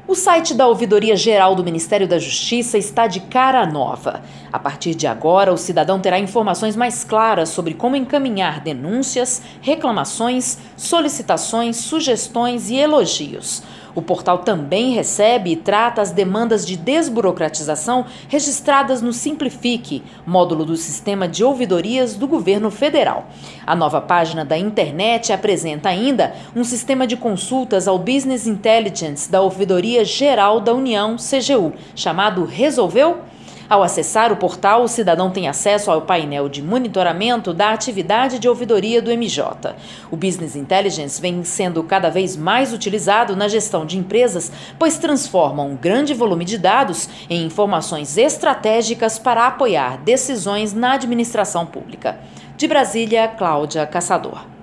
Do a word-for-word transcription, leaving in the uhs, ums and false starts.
O site da Ouvidoria Geral do Ministério da Justiça está de cara nova. A partir de agora, o cidadão terá informações mais claras sobre como encaminhar denúncias, reclamações, solicitações, sugestões e elogios. O portal também recebe e trata as demandas de desburocratização registradas no Simplifique, módulo do Sistema de Ouvidorias do Governo Federal. A nova página da internet apresenta ainda um sistema de consultas ao Business Intelligence da Ouvidoria Geral da União, C G U, chamado Resolveu? Ao acessar o portal, o cidadão tem acesso ao painel de monitoramento da atividade de ouvidoria do M J. O Business Intelligence vem sendo cada vez mais utilizado na gestão de empresas, pois transforma um grande volume de dados em informações estratégicas para apoiar decisões na administração pública. De Brasília, Cláudia Caçador.